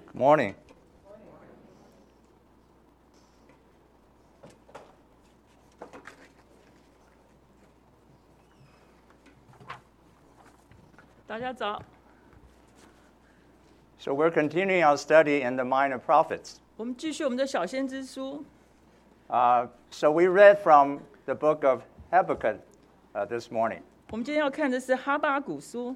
Good morning. 大家早。 So we're continuing our study in the Minor Prophets. 我们继续我们的小先知书。 So we read from the book of Habakkuk this morning. 我们今天要看的是哈巴谷书。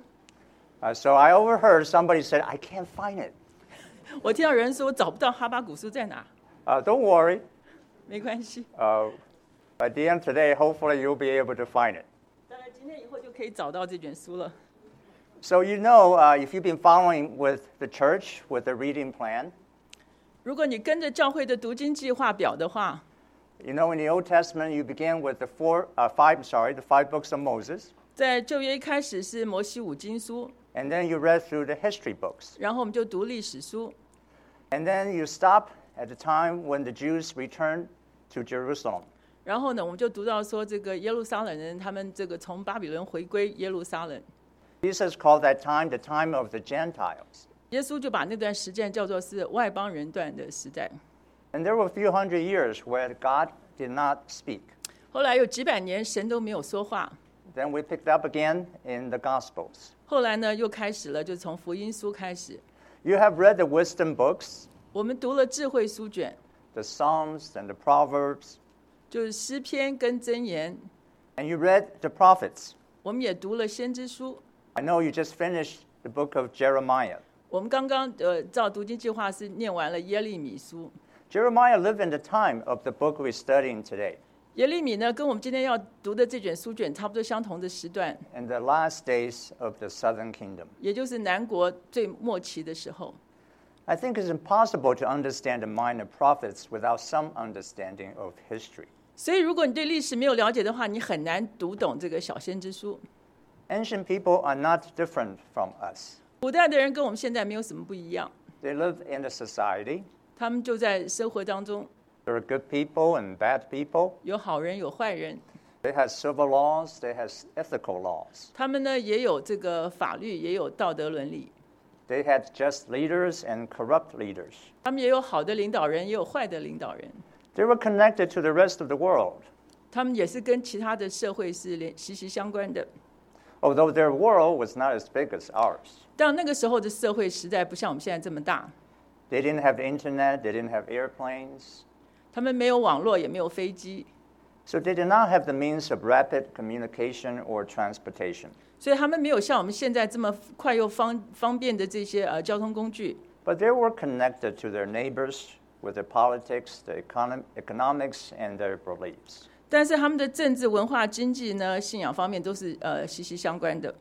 So I overheard somebody said, I can't find it. 我听到有人说找不到哈巴谷书在哪， Don't worry. 没关系， By the end of today, hopefully you'll be able to find it. 大概今天以后就可以找到这卷书了。 So you know, if you've been following with the church, with the reading plan, 如果你跟着教会的读经计划表的话， you know in the Old Testament you begin with the five books of Moses, 在旧约一开始是摩西五经书， and then you read through the history books. 然后我们就读历史书， And then you stop at the time when the Jews returned to Jerusalem. 然后呢，我们就读到说这个耶路撒冷人他们这个从巴比伦回归耶路撒冷， Jesus called that time the time of the Gentiles. 耶稣就把那段时间叫做是外邦人段的时代。 And there were a few hundred years where God did not speak. 后来有几百年神都没有说话， Then we picked up again in the Gospels. 后来呢又开始了，就从福音书开始， You have read the wisdom books, 我们读了智慧书卷， the Psalms and the Proverbs, 就是诗篇跟箴言， and you read the prophets. 我们也读了先知书。 I know you just finished the book of Jeremiah. 我们刚刚照读经计划是念完了耶利米书。 Jeremiah lived in the time of the book we're studying today, 耶利米呢，跟我们今天要读的这卷书卷差不多相同的时段， in the last days of the southern kingdom. 也就是南国最末期的时候。 I think it's impossible to understand the minor prophets without some understanding of history. 所以，如果你对历史没有了解的话，你很难读懂这个小先知书。 Ancient people are not different from us. 古代的人跟我们现在没有什么不一样， They live in a society. 他们就在生活当中， There are good people and bad people. 有好人有坏人， They have civil laws. They have ethical laws. 他们呢也有这个法律，也有道德伦理， They had just leaders and corrupt leaders. 他们也有好的领导人，也有坏的领导人， They were connected to the rest of the world. 他们也是跟其他的社会是息息相关的。 Although their world was not as big as ours. 但那个时候的社会实在不像我们现在这么大， They didn't have the internet. They didn't have airplanes. 他们没有网络，也没有飞机， So they did not have the means of rapid communication or transportation. 所以他们没有像我们现在这么快又方便的这些交通工具。 But they were connected to their neighbors with their politics, their economics, and their beliefs. 但是他们的政治、文化、经济呢，信仰方面都是息息相关的。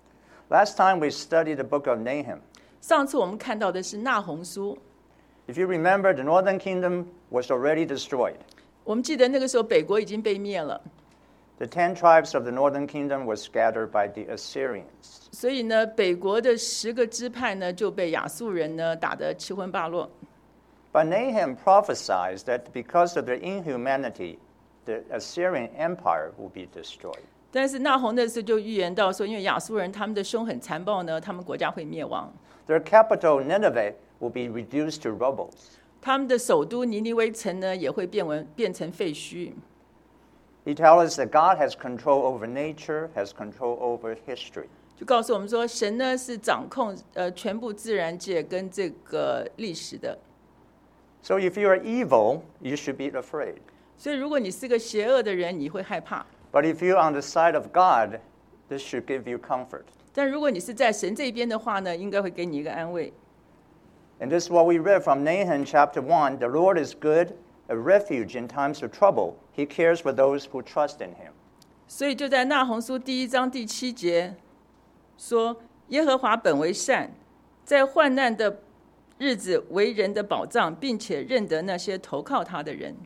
Last time we studied the book of Nahum. 上次我们看到的是纳红书， If you remember, the northern kingdom was already destroyed. 我们记得那个时候北国已经被灭了， The 10 tribes of the northern kingdom were scattered by the Assyrians. 所以呢，北国的10个支派呢就被亚述人呢打得七荤八落。 But Nahum prophesied that because of their inhumanity, the Assyrian empire will be destroyed. 但是纳红那时候就预言到说，因为亚述人他们的凶狠残暴呢，他们国家会灭亡， Their capital, Nineveh, will be reduced to rubble. 他们的首都尼尼微城呢也会变成废墟。 He tells us that God has control over nature, has control over history. 就告诉我们说，神呢是掌控全部自然界跟这个历史的。 So if you are evil, you should be afraid. 所以如果你是个邪恶的人，你会害怕； But if you're on the side of God, this should give you comfort. 但如果你是在神这边的话呢，应该会给你一个安慰。 And this is what we read from Nahum chapter 1. The Lord is good, a refuge in times of trouble. He cares for those who trust in him. 所以就在纳红书第1章第7节说：“耶和华本为善，在患难的日子为人的保障，并且认得那些投靠他的人。”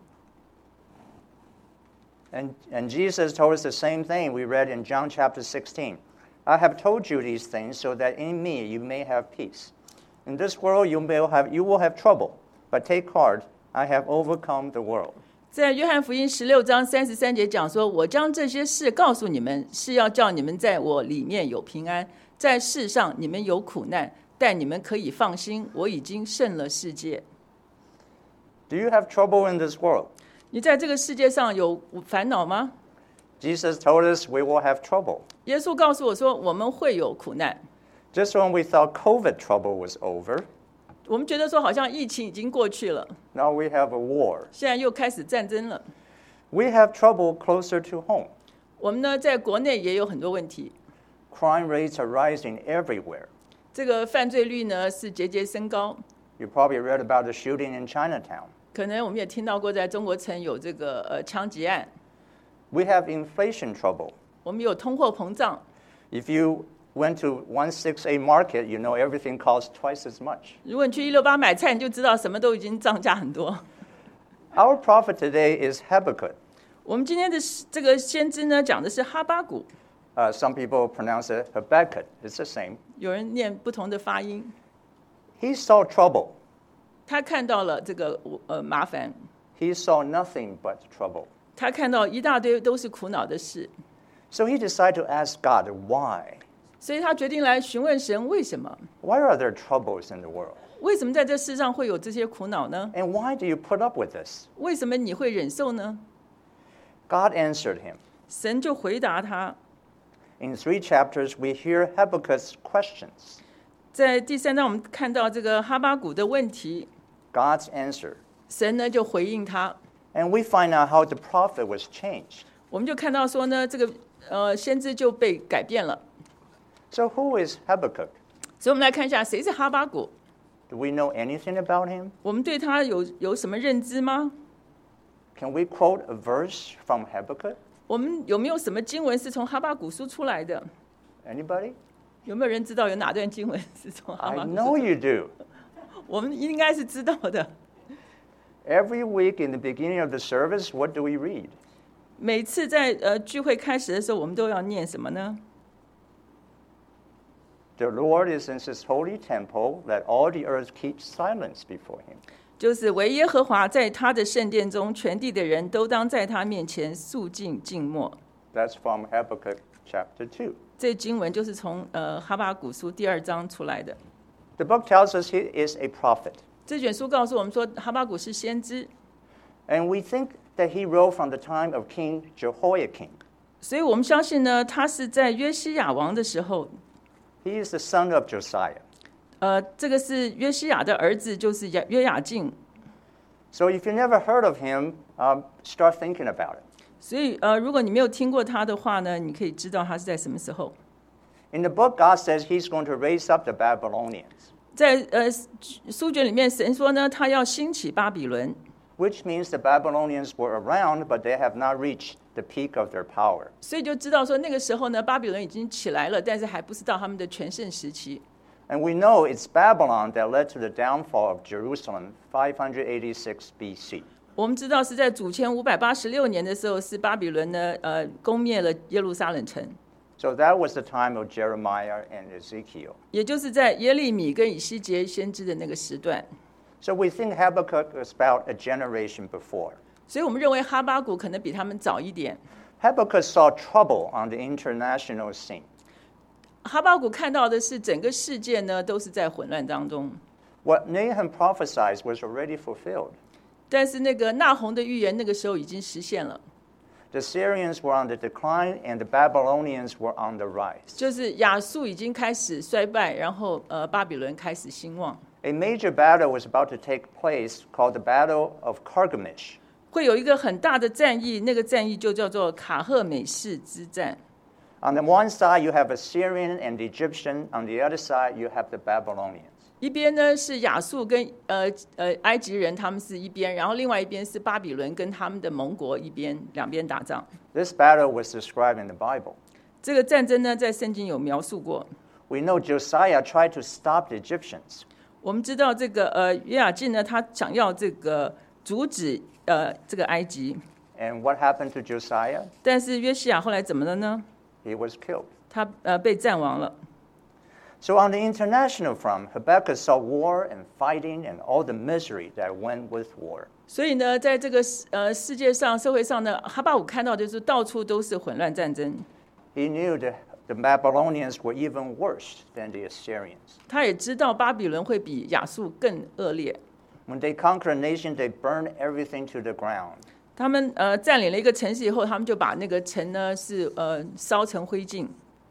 And Jesus told us the same thing we read in John chapter 16. I have told you these things so that in me you may have peace. In this world you will have trouble, but take heart, I have overcome the world. 在约翰福音16章33节讲说：“我将这些事告诉你们，是要叫你们在我里面有平安，在世上你们有苦难， 但你们可以放心，我已经胜了世界。 Do you have trouble in this world? 你在这个世界上有烦恼吗？ Jesus told us we will have trouble. 耶稣告诉我说，我们会有苦难。 Just when we thought COVID trouble was over, 我们觉得说好像疫情已经过去了， now we have a war. 现在又开始战争了。 We have trouble closer to home. 我们呢，在国内也有很多问题， Crime rates are rising everywhere. 这个犯罪率呢是节节升高。 You probably read about the shooting in Chinatown. 可能我们也听到过，在中国城有这个枪击案。 We have inflation trouble. 我们有通货膨胀。 If you went to 168 Market, you know everything costs twice as much. 如果你去168买菜，你就知道什么都已经涨价很多。 Our prophet today is Habakkuk. 我们今天的这个先知呢，讲的是哈巴谷， Some people pronounce it Habakkuk. It's the same. 有人念不同的发音。 He saw trouble. 他看到了这个麻烦， He saw nothing but trouble. 他看到一大堆都是苦恼的事， So he decided to ask God, why? 所以他决定来询问神为什么？ Why are there troubles in the world? 为什么在这世上会有这些苦恼呢？ And why do you put up with this? 为什么你会忍受呢？ God answered him. 神就回答他。 In 3 chapters, we hear Habakkuk's questions. 在第3章，我们看到这个哈巴谷的问题， God's answer. 神呢就回应他。 And we find out how the prophet was changed. 我们就看到说呢，这个先知就被改变了。 So who is Habakkuk? 所以我们来看一下谁是哈巴谷， Do we know anything about him? 我们对他有什么认知吗？ Can we quote a verse from Habakkuk? 我们有没有什么经文是从哈巴谷书出来的？ Anybody? 有没有人知道有哪段经文是从哈 I 巴谷书 know you do. 我们应该是知道的。 Every week in the beginning of the service, what do we read? 每次在聚会开始的时候，我们都要念什么呢？ The Lord is in his holy temple, let all the earth keep silence before him. 就是唯耶和华在他的圣殿中，全地的人都当在他面前肃静静默。 That's from Habakkuk chapter 2. 这经文就是从哈巴谷书第2章出来的。 The book tells us he is a prophet. 这卷书告诉我们说，哈巴谷是先知， And we think that he wrote from the time of King Jehoiakim. 所以我们相信呢，他是在约西亚王的时候， He is the son of Josiah. 这个是约西亚的儿子，就是约雅敬。 So if you never heard of him, start thinking about it. 所以如果你没有听过他的话呢，你可以知道他是在什么时候。 In the book, God says he's going to raise up the Babylonians, 在书卷里面，神说呢，他要兴起巴比伦， which means the Babylonians were around, but they have not reached the peak of their power. 所以就知道说那个时候呢，巴比伦已经起来了，但是还不是到他们的全盛时期。 And we know it's Babylon that led to the downfall of Jerusalem 586 BC. 我们知道是在主前586年的时候，是巴比伦呢攻灭了耶路撒冷城， So that was the time of Jeremiah and Ezekiel. 也就是在耶利米跟以西结先知的那个时段。 So we think Habakkuk was about a generation before. 所以我们认为哈巴谷可能比他们早一点。 Habakkuk saw trouble on the international scene. 哈巴谷看到的是整个世界呢都是在混乱当中， What Nahum prophesied was already fulfilled. 但是那个纳洪的预言那个时候已经实现了， The Syrians were on the decline and the Babylonians were on the rise. 就是亚述已经开始衰败，然后巴比伦开始兴旺。 A major battle was about to take place called the Battle of Carchemish. 会有一个很大的战役，那个战役就叫做卡赫美士之战。 On the one side, you have Assyrian and Egyptian. On the other side, you have the Babylonians. 一边呢是亚述跟埃及人，他们是一边，然后另外一边是巴比伦跟他们的盟国一边，两边打仗。 This battle was described in the Bible. 这个战争呢，在圣经有描述过。 We know Josiah tried to stop the Egyptians. 我们知道这个约雅敬呢，他想要这个阻止这个埃及， And what happened to Josiah? 但是约西亚后来怎么了呢？ He was killed. 他被战亡了。 So on the international front, Habakkuk saw war and fighting and all the misery that went with war. 所以呢，在这个世界上、社会上呢，哈巴谷看到就是到处都是混乱战争。 He knew the Babylonians were even worse than the Assyrians. 他也知道巴比伦会比亚述更恶劣。 When they conquered a nation, they burned everything to the ground. 他们占领了一个城市以后，他们就把那个城呢是烧成灰烬。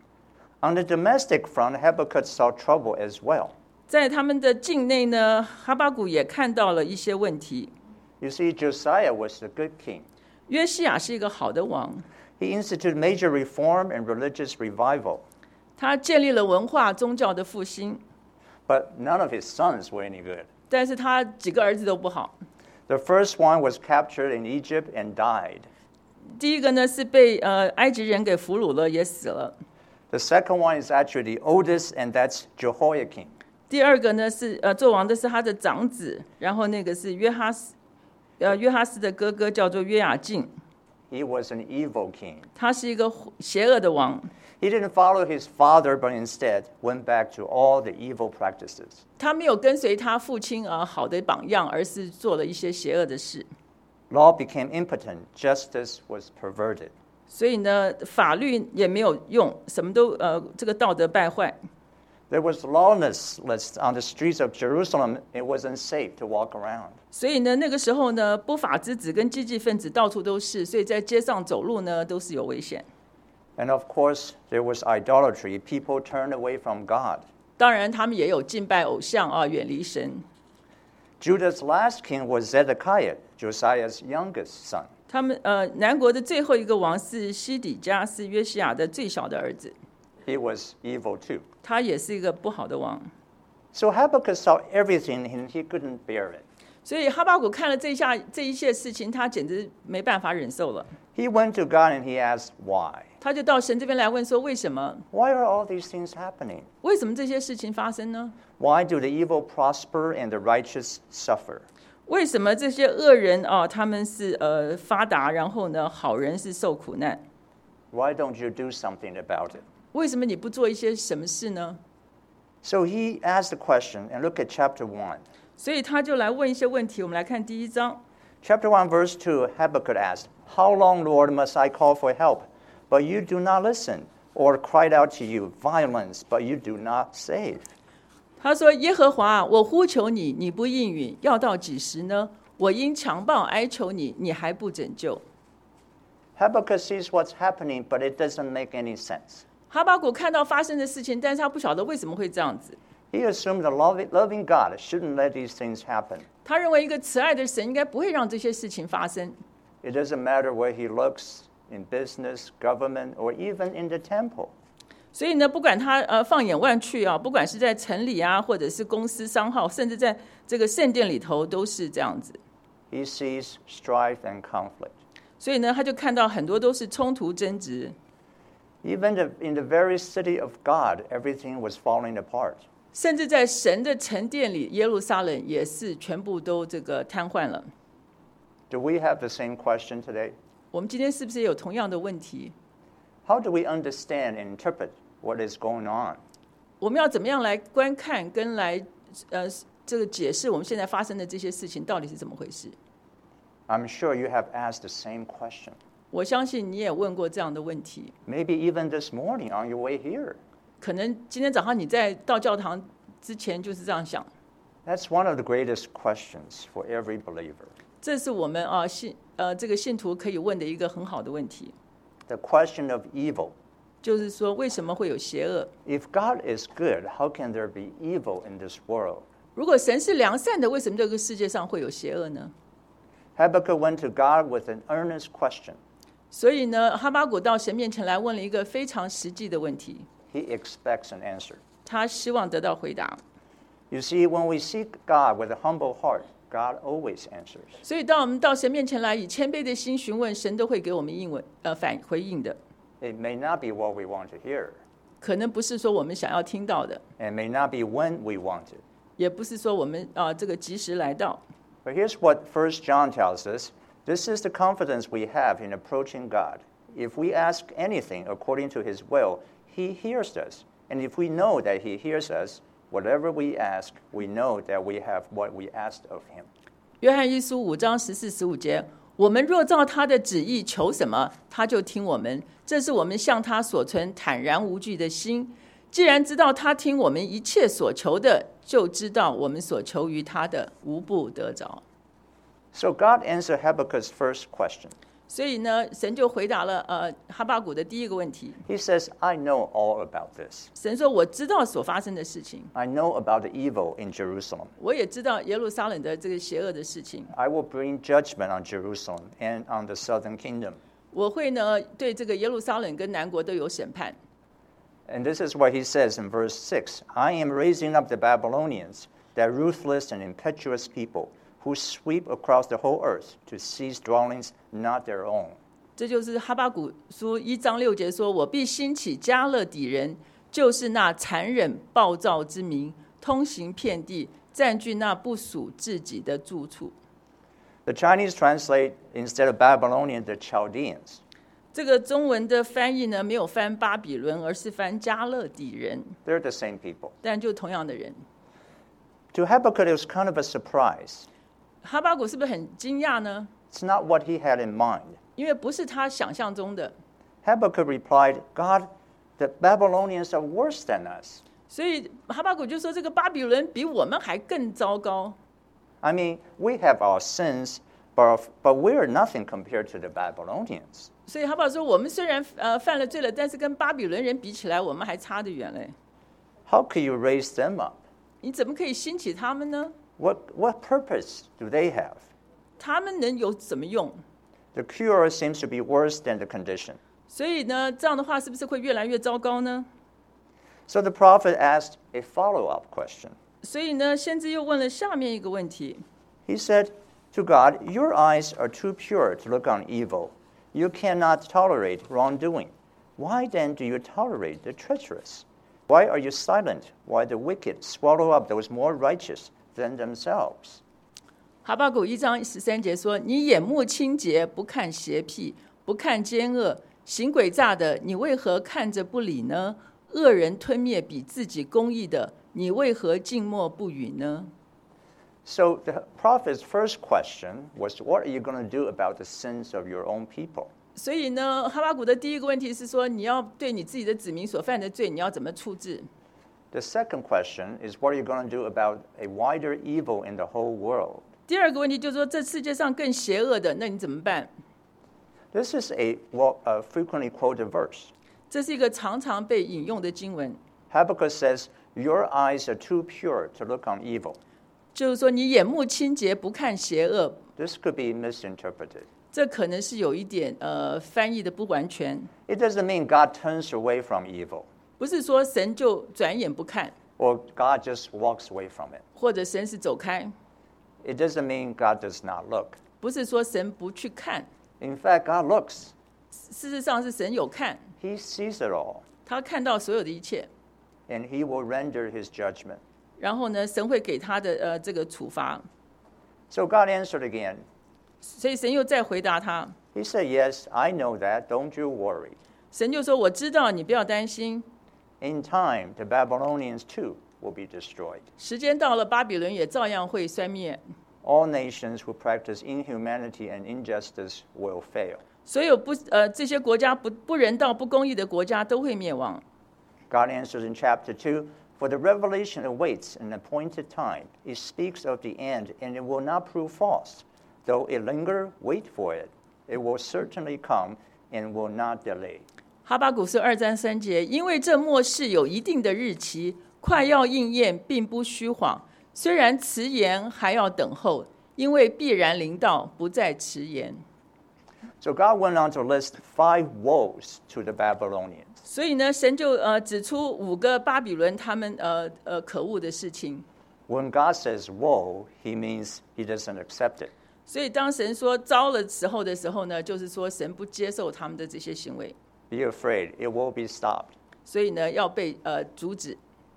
On the domestic front, Habakkuk saw trouble as well. 在他们的境内呢，哈巴谷也看到了一些问题。 You see, Josiah was a good king. 约西亚是一个好的王， He instituted major reform and religious revival, 他建立了文化宗教的复兴， but none of his sons were any good. 但是他几个儿子都不好。 The first one was captured in Egypt and died. 第一个呢是被埃及人给俘虏了，也死了。 The second one is actually the oldest, and that's Jehoiakim. 第二个呢是做王的是他的长子，然后那个是约哈斯的哥哥叫做约雅敬， He was an evil king. 他是一个邪恶的王。 He didn't follow his father, but instead went back to all the evil practices. 他没有跟随他父亲好的榜样，而是做了一些邪恶的事。 Law became impotent, justice was perverted. 所以呢，法律也没有用，什么都这个道德败坏。 There was lawlessness on the streets of Jerusalem. It wasn't safe to walk around. 所以呢，那个时候呢，不法之子跟积极分子到处都是，所以在街上走路呢都是有危险。 And of course, there was idolatry. People turned away from God. 当然，他们也有敬拜偶像远离神。 Judah's last king was Zedekiah, Josiah's youngest son. 他们南国的最后一个王是西底家，是约西亚的最小的儿子， He was evil too. 他也是一个不好的王。 So Habakkuk saw everything and he couldn't bear it. 所以哈巴谷看了这一切事情，他简直没办法忍受了。 He went to God and he asked, why? 他就到神这边来问说：为什么？ Why are all these things happening? 为什么这些事情发生呢？ Why do the evil prosper and the righteous suffer? 为什么这些恶人他们是发达，然后呢，好人是受苦难？ Why don't you do something about it? 为什么你不做一些什么事呢？ So he asked the question, and look at chapter 1. 所以他就来问一些问题。我们来看第一章， Chapter 1, verse 2, Habakkuk asked, How long, Lord, must I call for help? But you do not listen, or cried out to you, violence, but you do not save. 他说：耶和华，我呼求你，你不应允，要到几时呢？我因强暴哀求你，你还不拯救。 Habakkuk sees what's happening, but it doesn't make any sense. 哈巴谷看到发生的事情，但是他不晓得为什么会这样子。 He assumed the loving God shouldn't let these things happen. 他认为一个慈爱的神应该不会让这些事情发生。 It doesn't matter where he looks, in business, government, or even in the temple. 所以呢，不管他放眼望去不管是在城里或者是公司商号，甚至在这个圣殿里头，都是这样子。 He sees strife and conflict. 所以呢，他就看到很多都是冲突争执。 Even in the very city of God, everything was falling apart. 甚至在神的城殿里，耶路撒冷也是全部都这个瘫痪了。 Do we have the same question today? 我们今天是不是也有同样的问题？ How do we understand and interpret what is going on? 我们要怎么样来观看跟来这个解释我们现在发生的这些事情到底是怎么回事？ I'm sure you have asked the same question. 我相信你也问过这样的问题。 Maybe even this morning on your way here. 可能今天早上你在到教堂之前就是这样想。 That's one of the greatest questions for every believer. 这是我们这个信徒可以问的一个很好的问题， The question of evil. 就是说为什么会有邪恶？ If God is good, how can there be evil in this world? 如果神是良善的，为什么这个世界上会有邪恶呢？ Habakkuk went to God with an earnest question. 所以呢，哈巴谷到神面前来问了一个非常实际的问题， He expects an answer. 他希望得到回答。 You see, when we seek God with a humble heart, God always answers. 所以，当我们到神面前来，以谦卑的心询问，神都会给我们回应的。 It may not be what we want to hear, 可能不是说我们想要听到的， and may not be when we want it. 也不是说我们这个及时来到。 But here's what 1 John tells us. This is the confidence we have in approaching God. If we ask anything according to his will, he hears us. And if we know that he hears us, whatever we ask, we know that we have what we asked of him. 约翰一书5章14、15节， 我们若照他的旨意求什么，他就听我们。这是我们向他所存坦然无惧的心。既然知道他听我们一切所求的，就知道我们所求于他的无不得着。 So God answered Habakkuk's first question. 所以呢，神就回答了哈巴谷的第一个问题。 He says, I know all about this. 神说：“我知道所发生的事情， I know about the evil in Jerusalem. 我也知道耶路撒冷的这个邪恶的事情。 I will bring judgment on Jerusalem and on the southern kingdom. 我会呢对这个耶路撒冷跟南国都有审判。” And this is what he says in verse 6. I am raising up the Babylonians, that ruthless and impetuous people, who sweep across the whole earth to seize dwellings not their own. 这就是哈巴谷书1章6节说：“我必兴起加勒底人，就是那残忍暴躁之民，通行遍地，占据那不属自己的住处。” The Chinese translate instead of Babylonian, the Chaldeans. 这个中文的翻译呢，没有翻巴比伦，而是翻加勒底人， They're the same people. 但就同样的人。 To Habakkuk, it was kind of a surprise. 哈巴谷是不是很惊讶呢？ It's not what he had in mind. 因为不是他想象中的。 Habakkuk replied, God, the Babylonians are worse than us. 所以哈巴谷就说：“这个巴比伦比我们还更糟糕。 I mean, we have our sins, but we're nothing compared to the Babylonians. ” 所以哈巴谷说：“我们虽然犯了罪了，但是跟巴比伦人比起来，我们还差得远嘞。 How could you raise them up? 你怎么可以兴起他们呢？ What purpose do they have? 他们能有什么用？ The cure seems to be worse than the condition. 所以呢，这样的话是不是会越来越糟糕呢？ So the prophet asked a follow-up question. 所以呢，先知又问了下面一个问题。 He said to God, Your eyes are too pure to look on evil. You cannot tolerate wrongdoing. Why then do you tolerate the treacherous? Why are you silent while the wicked swallow up those more righteous than themselves? 哈巴谷1章13节说：“你眼目清洁，不看邪僻，不看奸恶，行诡诈的，你为何看着不理呢？恶人吞灭比自己公义的，你为何静默不语呢？” So the prophet's first question was, What are you going to do about the sins of your own people? 所以呢，哈巴谷的第一个问题是说，你要对你自己的子民所犯的罪，你要怎么处置？ The second question is, What are you going to do about a wider evil in the whole world? 第二个问题就是说，这世界上更邪恶的，那你怎么办？ This is a frequently quoted verse. 这是一个常常被引用的经文， Habakkuk says, Your eyes are too pure to look on evil. 就是说你眼目清洁，不看邪恶。 This could be misinterpreted. 这可能是有一点翻译的不完全， It doesn't mean God turns away from evil, 不是说神就转眼不看， or God just walks away from it. 或者神是走开， It doesn't mean God does not look. 不是说神不去看， In fact, God looks. 事实上是神有看， He sees it all, 他看到所有的一切， and He will render His judgment. 然后呢，神会给他的这个处罚， So God answered again. 所以神又再回答他， He said, Yes, I know that. Don't you worry. 神就说：“我知道，你不要担心， In time, the Babylonians too will be destroyed. 时间到了，巴比伦也照样会衰灭， All nations who practice inhumanity and injustice will fail. 所有这些国家不人道、不公义的国家都会灭亡。” God answers in chapter 2, For the revelation awaits an appointed time. It speaks of the end, and it will not prove false. Though it linger, wait for it. It will certainly come and will not delay. 哈巴谷书2章3节，因为这末世有一定的日期，快要应验，并不虚谎。虽然迟延，还要等候，因为必然临到，不再迟延。 So God went on to list 5 woes to the Babylonians. 所以呢，神就指出5个巴比伦他们可恶的事情。 When God says woe, He means He doesn't accept it. 所以当神说糟了时候呢，就是说神不接受他们的这些行为， Be afraid, it will be stopped. 所以呢要被阻止。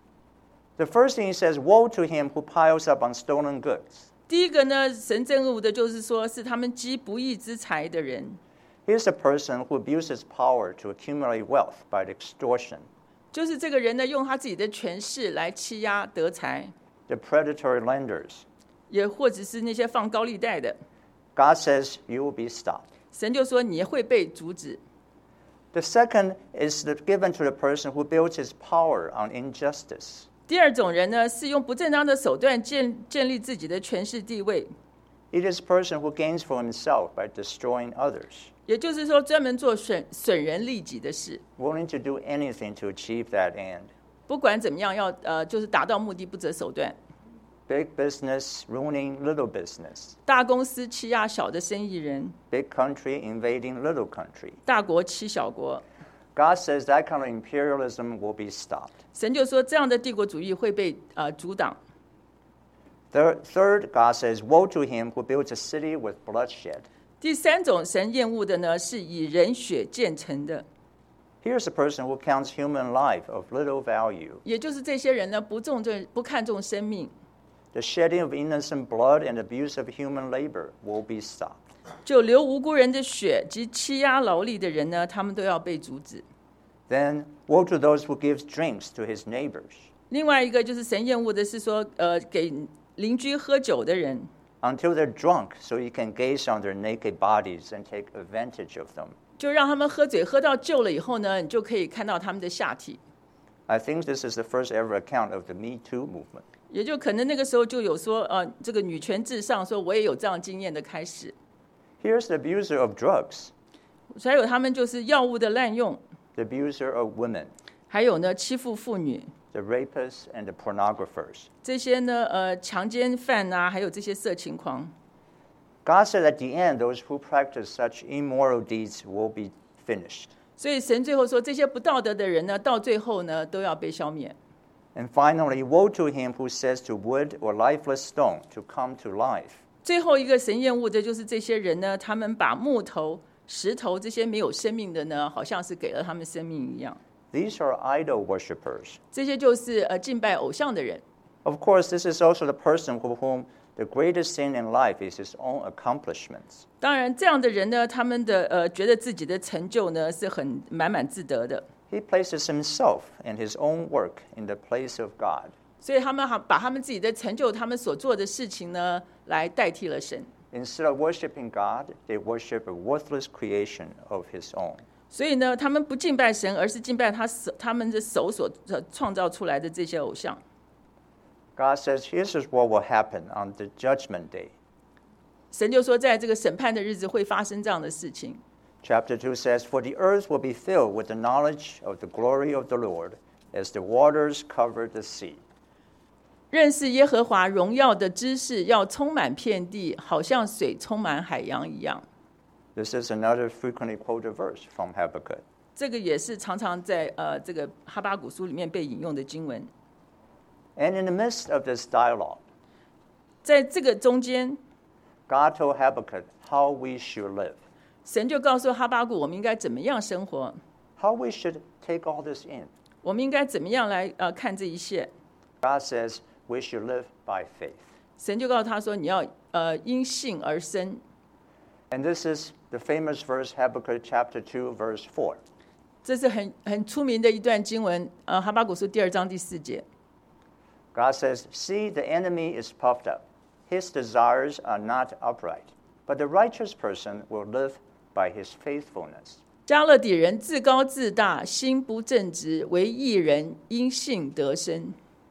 The first thing He says, Woe to him who piles up on stolen goods. 第一个呢，神憎恶的就是说是他们积不义之财的人， Here's a person who abuses power to accumulate wealth by extortion. 就是这个人呢用他自己的权势来欺压得财， The predatory lenders. 也或者是那些放高利贷的， God says you will be stopped. 神就说你会被阻止。 The second is given to the person who builds his power on injustice. 第二种人呢，是用不正当的手段建立自己的权势地位， It is a person who gains for himself by destroying others, 也就是说专门做损人利己的事， willing to do anything to achieve that end. 不管怎么样就是达到目的不择手段。 Big business ruining little business. 大公司欺压小的生意人， Big country invading little country. 大国欺小国。 God says that kind of imperialism will be stopped. 神就说这样的帝国主义会被阻挡。 Third, God says, woe to him who builds a city with bloodshed. 第三种神厌恶的呢，是以人血建成的， Here's a person who counts human life of little value. 也就是这些人呢不看重生命， The shedding of innocent blood and abuse of human labor will be stopped. 就流无辜人的血及欺压劳力的人呢，他们都要被阻止。 Then, woe to those who gives drinks to his neighbors. 另外一个就是神厌恶的是说，给邻居喝酒的人， Until they're drunk, so he can gaze on their naked bodies and take advantage of them. 就让他们喝醉，喝到酒了以后呢，你就可以看到他们的下体。 I think this is the first ever account of the Me Too movement. 也就可能那个时候就有说，这个女权至上，说我也有这样经验的开始。 Here's the abuser of drugs, 还有他们就是药物的滥用， the abuser of women, 还有呢欺负妇女， the rapists and the pornographers. 这些呢强奸犯啊，还有这些色情狂。 God said at the end, those who practice such immoral deeds will be finished. 所以神最后说，这些不道德的人呢，到最后呢都要被消灭。 And finally, woe to him who says to wood or lifeless stone to come to life. 最后一个神厌恶的就是这些人呢，他们把木头、石头这些没有生命的呢，好像是给了他们生命一样。 These are idol worshippers. 这些就是敬拜偶像的人。 Of course, this is also the person for whom the greatest sin in life is his own accomplishments. 当然，这样的人呢，他们的觉得自己的成就呢是很满满自得的， He places himself and his own work in the place of God. 所以他们把他们自己的成就、他们所做的事情呢，来代替了神。 Instead of worshiping God, they worship a worthless creation of his own. 所以呢，他们不敬拜神，而是敬拜他们的手所创造出来的这些偶像。 God says, here's what will happen on the judgment day. 神就说，在这个审判的日子会发生这样的事情。 Chapter 2 says, For the earth will be filled with the knowledge of the glory of the Lord as the waters cover the sea. 认识耶和华荣耀的知识要充满遍地，好像水充满海洋一样。 This is another frequently quoted verse from Habakkuk. 这个也是常常在这个哈巴谷书里面被引用的经文。 And in the midst of this dialogue, 在这个中间， God told Habakkuk how we should live, 神就告诉哈巴谷，我们应该怎么样生活， how we should take all this in. 我们应该怎么样来看这一切。 God says we should live by faith. 神就告诉他说，你要因信而生。 And this is the famous verse, Habakkuk chapter 2, verse 4. 这是很出名的一段经文，哈巴谷书第2章第4节。 God says, See, the enemy is puffed up. His desires are not upright. But the righteous person will live by his faithfulness. 加勒底人自高自大，心不正直，为义人因信得生。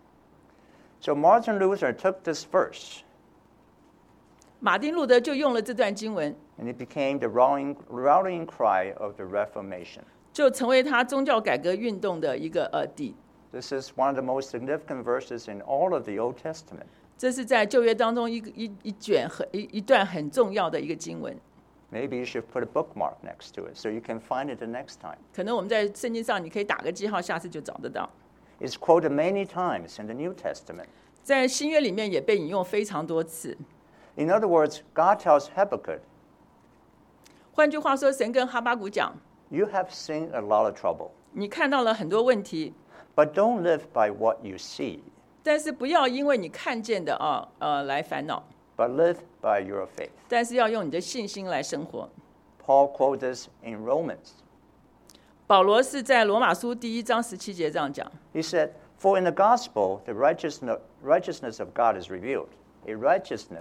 So Martin Luther took this verse, 马丁路德就用了这段经文， and it became the rallying cry of the Reformation. 就成为他宗教改革运动的一个底。 This is one of the most significant verses in all of the Old Testament. 这是在旧约当中一段很重要的一个经文。 Maybe you should put a bookmark next to it so you can find it the next time. 可能我们在圣经上你可以打个记号，下次就找得到。 It's quoted many times in the New Testament. 在新约里面也被引用非常多次。 In other words, God tells Habakkuk, 换句话说，神跟哈巴谷讲， You have seen a lot of trouble, 你看到了很多问题， but don't live by what you see, 但是不要因为你看见的来烦恼， but live by your faith. 但是要用你的信心来生活。 Paul quotes this in Romans. 保罗是在罗马书第1章17节这样讲。 He said, For in the gospel, the righteousness of God is revealed, a righteousness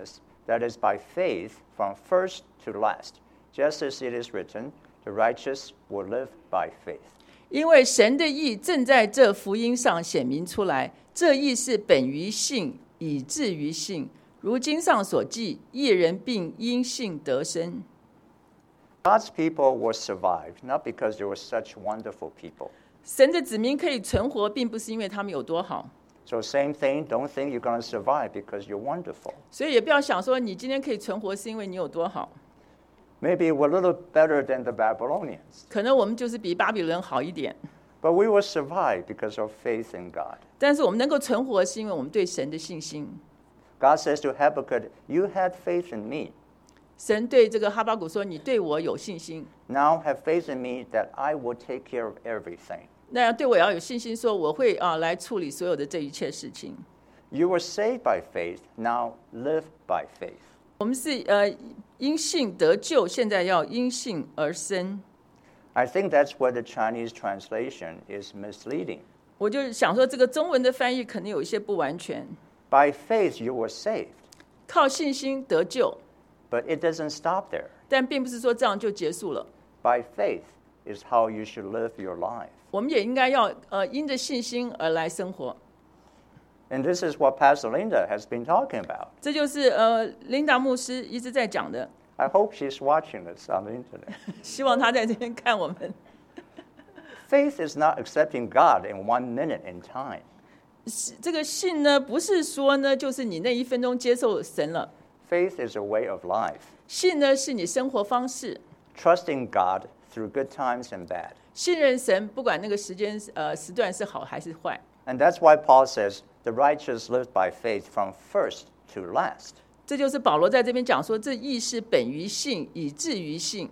that is by faith from first to last. Just as it is written, the righteous will live by faith. 因为神的义正在这福音上显明出来，这义是本于信，以至于信。如经上所记，义人并因信得生。 God's people will survive, not because they were such wonderful people. 神的子民可以存活，并不是因为他们有多好。 So same thing, don't think you're going to survive because you're wonderful. 所以也不要想说你今天可以存活是因为你有多好。 Maybe we're a little better than the Babylonians, 可能我们就是比巴比伦好一点， but we will survive because of faith in God. 但是我们能够存活是因为我们对神的信心。 God says to Habakkuk, you had faith in me. 神对这个哈巴谷说：“你对我有信心， Now have faith in me that I will take care of everything. 那对我要有信心，说我会来处理所有的这一切事情。 You were saved by faith, now live by faith. 我们是因信得救，现在要因信而生。 I think that's where the Chinese translation is misleading. 我就想说，这个中文的翻译可能有一些不完全。 By faith you were saved, 靠信心得救， but it doesn't stop there. 但并不是说这样就结束了。 By faith is how you should live your life. 我们也应该要因着信心而来生活。 And this is what Pastor Linda has been talking about. 这就是琳达牧师一直在讲的。 I hope she's watching this on the internet. 希望他在这边看我们。 Faith is not accepting God in 1 minute in time. 这个信呢，不是说呢，就是你那1分钟接受神了。 Faith is a way of life, 信呢，是你生活方式。 trusting God through good times and bad. 信任神，不管那个时段是好还是坏。 And that's why Paul says, the righteous live by faith from first to last. 这就是保罗在这边讲说，这义是本于信，以至于信，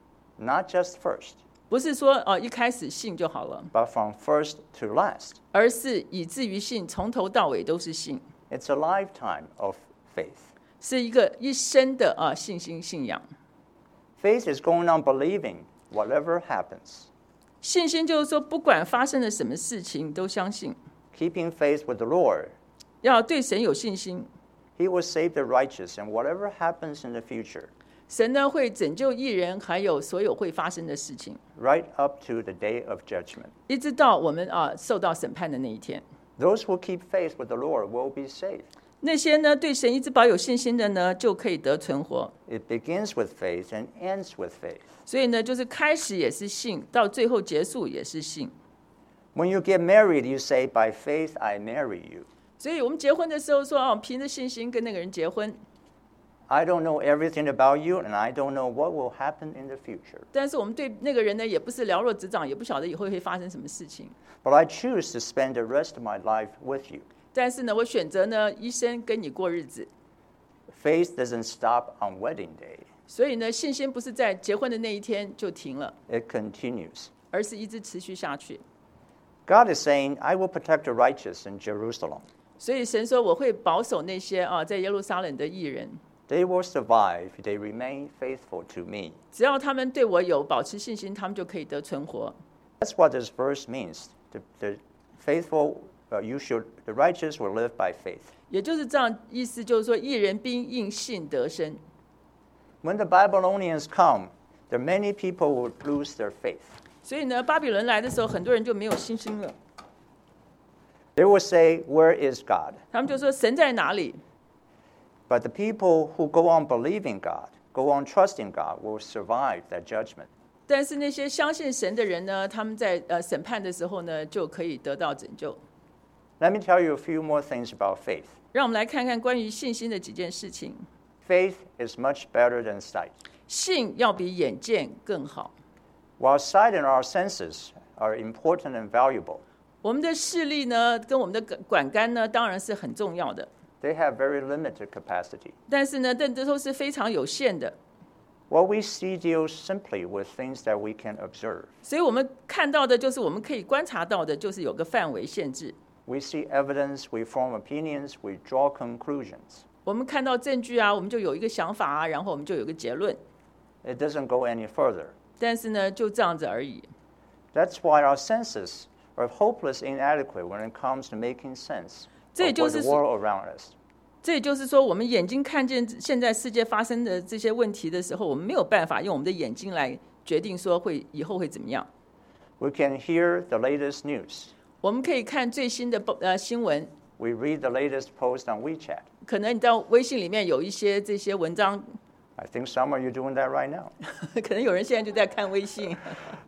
Not just first, 不是说一开始信就好了， but from first to last. 而是以至于信，从头到尾都是信， It's a lifetime of faith. 是一个一生的信心信仰。 Faith is going on believing whatever happens, 信心就是说，不管发生了什么事情，都相信， keeping faith with the Lord. 要对神有信心。 He will save the righteous, and whatever happens in the future, 神呢会拯救义人，还有所有会发生的事情， right up to the day of judgment. 一直到我们受到审判的那一天。 Those who keep faith with the Lord will be saved. 那些呢对神一直保有信心的呢，就可以得存活。 It begins with faith and ends with faith. 所以呢，就是开始也是信，到最后结束也是信。 When you get married, you say, by faith I marry you. 所以我们结婚的时候说凭着信心跟那个人结婚。 I don't know everything about you, and I don't know what will happen in the future. 但是我们对那个人呢，也不是了若指掌，也不晓得以后会发生什么事情。 But I choose to spend the rest of my life with you. 但是呢，我选择呢，一生跟你过日子。 Faith doesn't stop on wedding day. 所以呢，信心不是在结婚的那一天就停了， It continues. 而是一直持续下去。 God is saying, I will protect the righteous in Jerusalem. 所以神说，我会保守那些在耶路撒冷的义人， They will survive if they remain faithful to me. 只要他们对我有保持信心，他们就可以得存活。 That's what this verse means. The faithful, the righteous will live by faith. 也就是这样意思，就是说，义人必因信得生。 When the Babylonians come, there many people will lose their faith. 所以呢，巴比伦来的时候，很多人就没有信心了。 They will say, where is God? 他们就说神在哪里？ But the people who go on believing God, go on trusting God, will survive that judgment. 但是那些相信神的人呢，他们在审判的时候呢，就可以得到拯救。 Let me tell you a few more things about faith. 让我们来看看关于信心的几件事情。 Faith is much better than sight. 信要比眼见更好。 While sight and our senses are important and valuable, 我们的视力呢，跟我们的感官呢，当然是很重要的。 they have very limited capacity. 但是呢，这都是非常有限的。 What we see deals simply with things that we can observe. 所以我们看到的就是我们可以观察到的，就是有个范围限制。 We see evidence, we form opinions, we draw conclusions. 我们看到证据啊，我们就有一个想法啊，然后我们就有一个结论。 It doesn't go any further. 但是呢，就这样子而已。 That's why our senses are hopeless inadequate when it comes to making sense 这也 of 就 what 是 the world around us. 这也就是说，我们眼睛看见现在世界发生的这些问题的时候，我们没有办法用我们的眼睛来决定说以后会怎么样。 We can hear the latest news. 我们可以看最新的新闻， We read the latest post on WeChat. 可能你到微信里面有一些这些文章， I think some of you doing that right now. 可能有人现在就在看微信，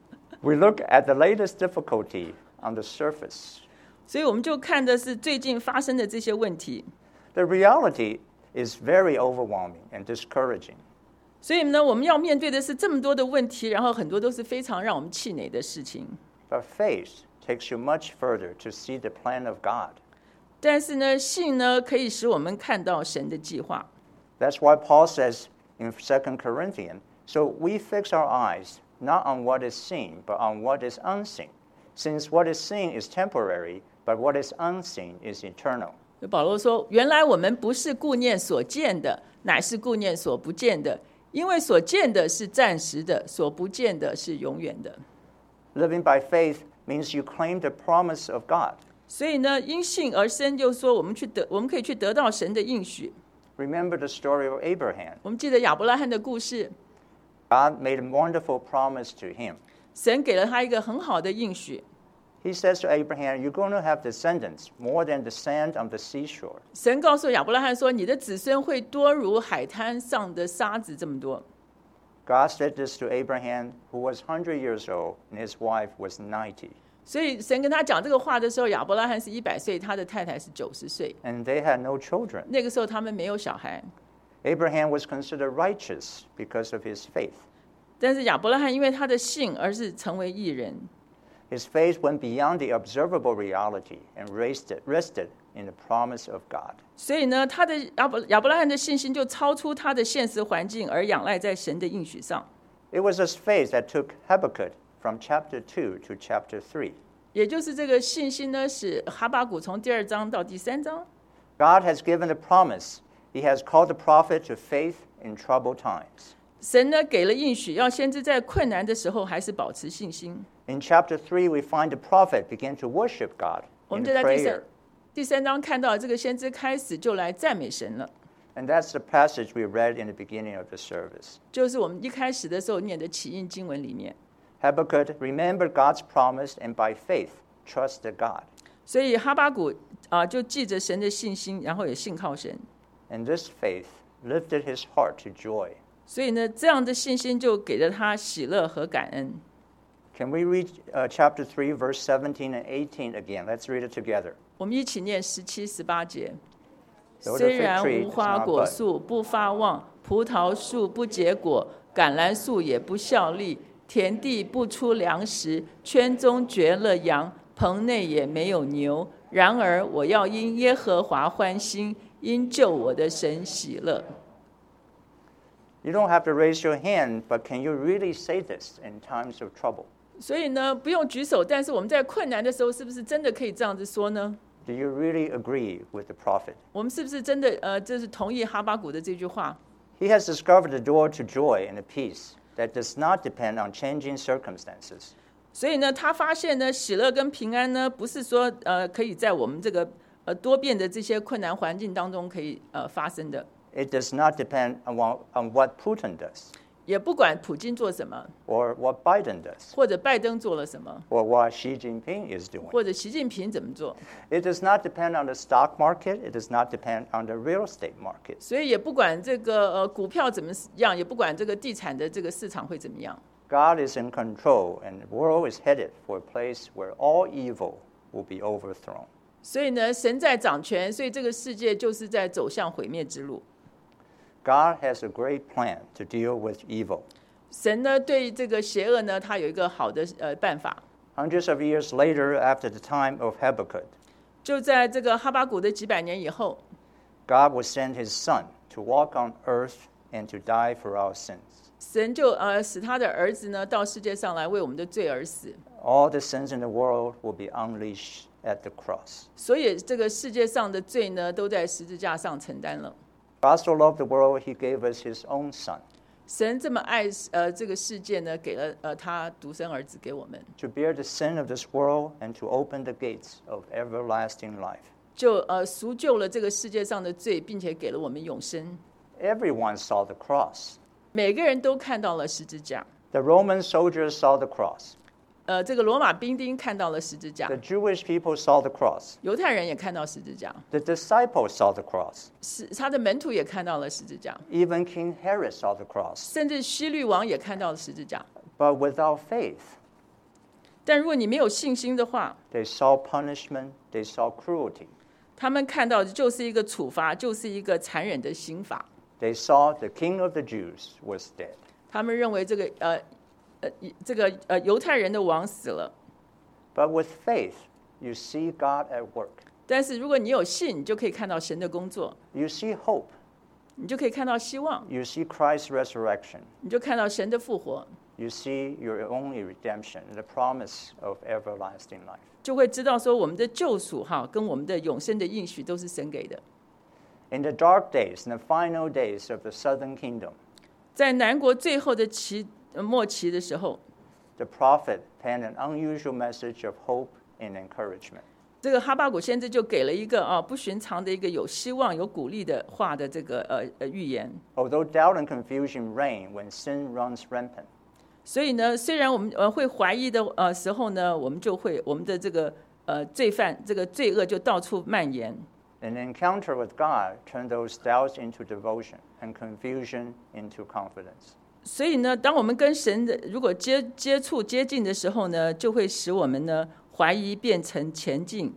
We look at the latest difficulty on the surface. 所以我们就看的是最近发生的这些问题。 The reality is very overwhelming and discouraging. 所以呢，我们要面对的是这么多的问题，然后很多都是非常让我们气馁的事情。 But faith takes you much further to see the plan of God. 但是呢，信呢可以使我们看到神的计划。 That's why Paul says in 2 Corinthians, so we fix our eyes not on what is seen, but on what is unseen. Since what is seen is temporary, but what is unseen is eternal. 保罗说：“原来我们不是顾念所见的，乃是顾念所不见的，因为所见的是暂时的，所不见的是永远的。” Living by faith means you claim the promise of God. 所以呢，因信而生，就是说我们可以去得到神的应许。 Remember the story of Abraham. 我们记得亚伯拉罕的故事， God made a wonderful promise to him. 神给了他一个很好的应许。 He says to Abraham, you're going to have descendants more than the sand on the seashore. 神告诉亚伯拉罕说：“你的子孙会多如海滩上的沙子这么多。” God said this to Abraham, who was 100 years old, and his wife was 90. 所以神跟他讲这个话的时候，亚伯拉罕是100岁，他的太太是90岁。 And they had no children. 那个时候他们没有小孩， Abraham was considered righteous because of his faith. 但是亚伯拉罕因为他的信而是成为义人。 His faith went beyond the observable reality and rested in the promise of God. 所以呢，他的亚伯拉罕的信心就超出他的现实环境，而仰赖在神的应许上。 It was this faith that took Habakkuk from chapter 2 to chapter 3. 也就是这个信心呢，使哈巴谷从第2章到第3章。 God has given a promise. He has called the prophet to faith in troubled times. 神呢给了应许，要先知在困难的时候还是保持信心。 In chapter 3, we find the prophet begin to worship God 我 in 们就在 prayer. 第三章看到这个先知开始就来赞美神了， And that's the passage we read in the beginning of the service. 就是我们一开始的时候念的起印经文里面。 Habakkuk remembered God's promise and by faith trusted God. 所以哈巴谷就记着神的信心，然后也信靠神。 And this faith lifted his heart to joy. 所以呢，这样的信心就给了他喜乐和感恩。 Can we read chapter 3, verse 17 and 18 again? Let's read it together. 我们一起念17、18节。 Though the 虽 fig 然 tree 无 does 花 not 果 bud, 树不发旺，葡萄树不结果，橄榄树也不效力，田地不出粮食，圈中绝了羊，棚内也没有牛。然而我要因耶和华欢心，因救我的神喜乐。 You don't have to raise your hand, but can you really say this in times of trouble? 所以呢，不用举手，但是我们在困难的时候，是不是真的可以这样子说呢？ Do you really agree with the prophet? 我们是不是真的就是同意哈巴谷的这句话？ He has discovered the door to joy and a peace that does not depend on changing circumstances. 所以呢，他发现呢，喜乐跟平安呢，不是说可以在我们这个多变的这些困难环境当中可以发生的。 It does not depend on what Putin does, 也不管普京做什么， or what Biden does, 或者拜登做了什么， or what Xi Jinping is doing. 或者习近平怎么做， It does not depend on the stock market. It does not depend on the real estate market. 所以也不管这个股票怎么样，也不管这个地产的这个市场会怎么样。 God is in control, and the world is headed for a place where all evil will be overthrown. 所以呢，神在掌权，所以这个世界就是在走向毁灭之路。 God has a great plan to deal with evil. 神呢，对这个邪恶呢，他有一个好的办法。 Hundreds of years later, after the time of Habakkuk, 就在这个哈巴谷的几百年以后， God would send his son to walk on earth and to die for our sins. 神就使他的儿子呢到世界上来为我们的罪而死。 All the sins in the world will be unleashed at the cross. 所以这个世界上的罪呢，都在十字架上承担了。 God so loved the world, he gave us his own son 神这么爱这个世界呢，给了他独生儿子给我们， to bear the sin of this world and to open the gates of everlasting life. 就赎救了这个世界上的罪，并且给了我们永生。 Everyone saw the cross. 每个人都看到了十字架。 The Roman soldiers saw the cross. 这个罗马兵丁看到了十字架， The Jewish people saw the cross. 犹太人也看到十字架， The disciples saw the cross. 他的门徒也看到了十字架， Even King Herod saw the cross. 甚至希律王也看到了十字架。 But without faith, 但如果你没有信心的话， they saw punishment, they saw cruelty. 他们看到的就是一个处罚，就是一个残忍的刑罚。 They saw the king of the Jews was dead. 他们认为犹太人的王死了。 But with faith, you see God at work. 但是如果你有信，你就可以看到神的工作， You see hope. 你就可以看到希望， You see Christ's resurrection. 你就看到神的复活， You see your only redemption, the promise of everlasting life. 就会知道说我们的救赎跟我们的永生的应许都是神给的。 In the dark days, in the final days of the southern kingdom, 在南国最后的末期的时候， the prophet penned an unusual message of hope and encouragement. 这个哈巴谷先知就给了一个不寻常的一个有希望、有鼓励的话的这个预言。 Although doubt and confusion reign when sin runs rampant, 所以呢，虽然我们会怀疑的时候呢，我们的这个罪犯这个罪恶就到处蔓延。 an encounter with God turned those doubts into devotion and confusion into confidence. 所以呢，当我们跟神的如果接近的时候呢，就会使我们呢怀疑变成前进。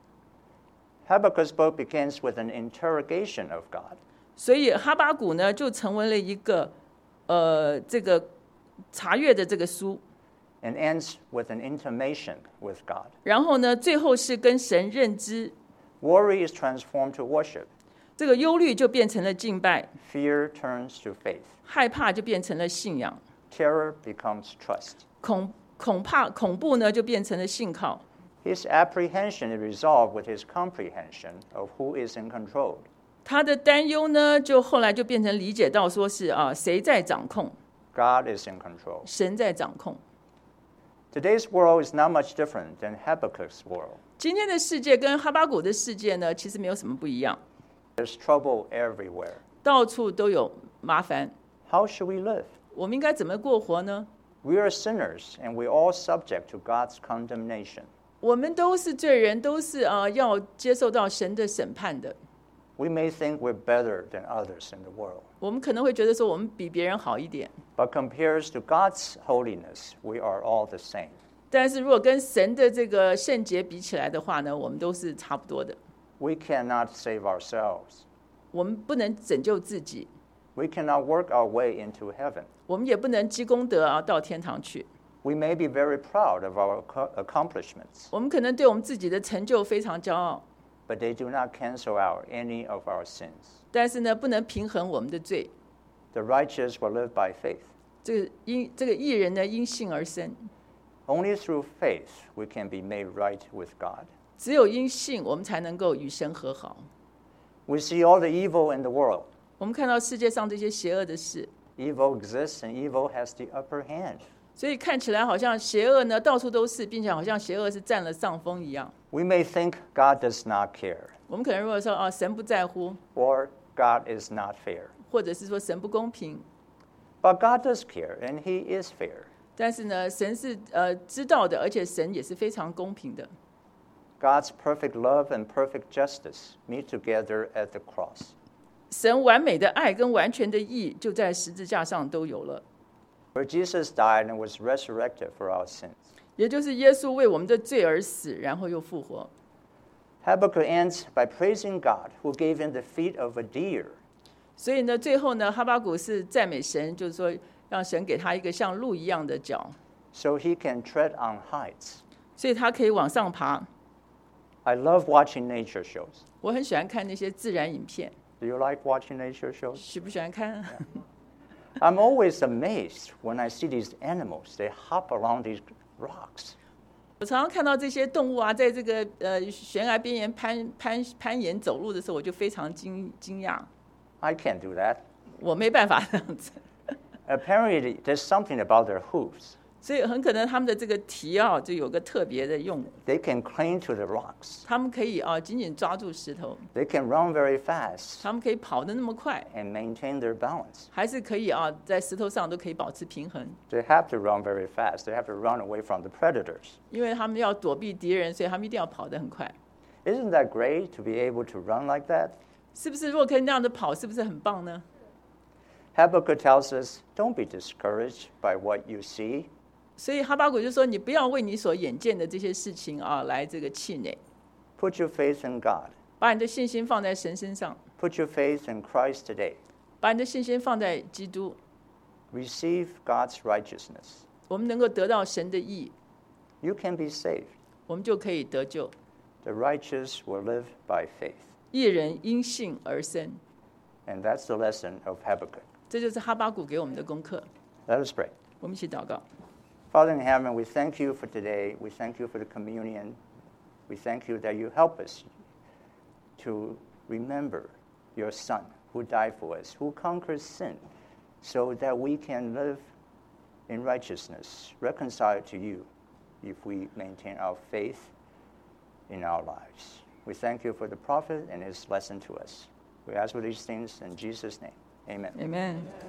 Habakkuk's book begins with an interrogation of God. 所以哈巴谷呢就成为了一个这个查阅的这个书， and ends with an intimation with God. 然后呢，最后是跟神认知。 Worry is transformed to worship. 这个忧虑就变成了敬拜， Fear turns to faith. 害怕就变成了信仰， Terror becomes trust. 恐怖呢就变成了信靠。 His apprehension is resolved with his comprehension of who is in control. 他的担忧呢，就后来就变成理解到说是谁在掌控， God is in control. 神在掌控。 Today's world is not much different than Habakkuk's world. 今天的世界跟哈巴谷的世界呢，其实没有什么不一样， There's trouble everywhere. 到处都有麻烦。 How should we live? 我们应该怎么过活呢？ We are sinners and we're all subject to God's condemnation. 我们都是罪人，都是要接受到神的审判的。 We may think we're better than others in the world, 我们可能会觉得说我们比别人好一点， but compared to God's holiness, we are all the same. 但是如果跟神的这个圣洁比起来的话呢，我们都是差不多的。 We cannot save ourselves. 我们不能拯救自己， We cannot work our way into heaven. 我们也不能积功德到天堂去。 We may be very proud of our accomplishments, 我们可能对我们自己的成就非常骄傲， but they do not cancel out any of our sins. 但是呢，不能平衡我们的罪。 The righteous will live by faith. 这个义人呢，因信而生。 Only through faith we can be made right with God. 只有因信，我们才能够与神和好。 We see all the evil in the world. 我们看到世界上这些邪恶的事， Evil exists and evil has the upper hand. 所以看起来好像邪恶呢到处都是，并且好像邪恶是占了上风一样。 We may think God does not care, 我们可能如果说神不在乎， or God is not fair. 或者是说神不公平， But God does care, and He is fair. 但是呢，神是知道的，而且神也是非常公平的。 God's perfect love and perfect justice meet together at the cross. 神完美的爱跟完全的义就在十字架上都有了， Where Jesus died and was resurrected for our sins. 也就是耶稣为我们的罪而死，然后又复活。 Habakkuk ends by praising God who gave him the feet of a deer. 所以呢，最后呢，哈巴谷是赞美神，就是说让神给他一个像鹿一样的脚， So he can tread on heights. 所以他可以往上爬。 I love watching nature shows. 我很喜欢看那些自然影片， Do you like watching nature shows? 喜不喜欢看？ I'm always amazed when I see these animals. They hop around these rocks. 我常常看到这些动物在这个悬崖边缘攀岩走路的时候，我就非常惊讶。 I can't do that. 我没办法这样子。 Apparently, there's something about their hooves. 所以很可能他们的这个蹄就有个特别的用， They can cling to the rocks. 他们可以紧紧抓住石头， They can run very fast 他们可以跑得那么快， and maintain their balance. 还是可以在石头上都可以保持平衡， They have to run very fast. They have to run away from the predators. 因为他们要躲避敌人，所以他们一定要跑得很快。 Isn't that great to be able to run like that? 是不是如果可以那样的跑，是不是很棒呢？ Habakkuk tells us, don't be discouraged by what you see. 所以哈巴谷就说：“你不要为你所眼见的这些事情来这个气馁， Put your faith in God. 把你的信心放在神身上， Put your faith in Christ today. 把你的信心放在基督， Receive God's righteousness. 我们能够得到神的义， You can be saved. 我们就可以得救。 The righteous will live by faith. 义人因信而生， And that's the lesson of Habakkuk. 这就是哈巴谷给我们的功课。 Let us pray. 我们一起祷告。 Father in heaven, we thank you for today. We thank you for the communion. We thank you that you help us to remember your Son who died for us, who conquered sin, so that we can live in righteousness, reconciled to you, if we maintain our faith in our lives. We thank you for the prophet and his lesson to us. We ask for these things in Jesus' name. Amen. Amen.